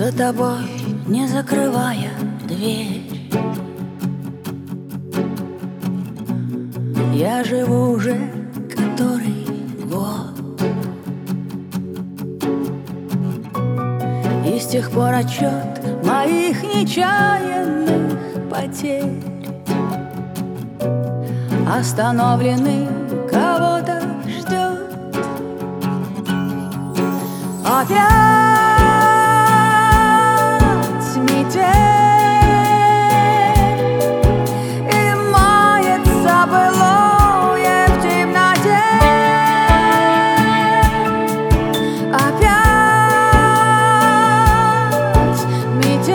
за тобой, не закрывая дверь. Я живу уже который год, и с тех пор отчет моих нечаянных потерь остановленный кого-то ждет. Опять метель, и мается былое в темноте. Опять метель,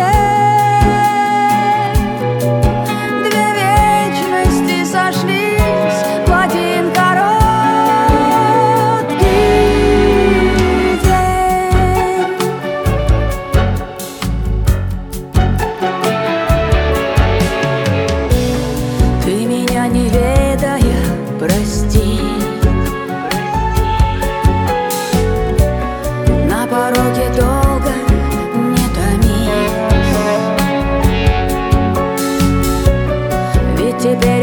две вечности сошлись в один короткий день. Ты меня не ведая, прости. На пороге долго не томись, ведь теперь